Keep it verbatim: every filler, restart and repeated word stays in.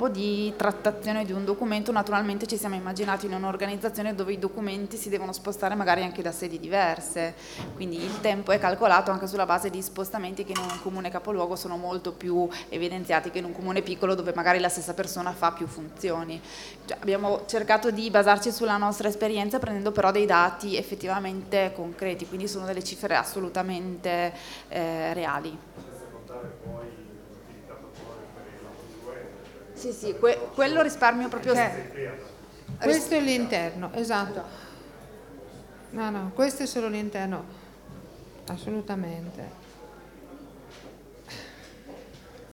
tempo di trattazione di un documento, naturalmente ci siamo immaginati in un'organizzazione dove i documenti si devono spostare magari anche da sedi diverse, quindi il tempo è calcolato anche sulla base di spostamenti che in un comune capoluogo sono molto più evidenziati che in un comune piccolo dove magari la stessa persona fa più funzioni. Cioè, abbiamo cercato di basarci sulla nostra esperienza prendendo però dei dati effettivamente concreti, quindi sono delle cifre assolutamente eh, reali. Sì, sì, que- quello risparmio proprio. Cioè, questo è l'interno, esatto. No, no, questo è solo l'interno, assolutamente.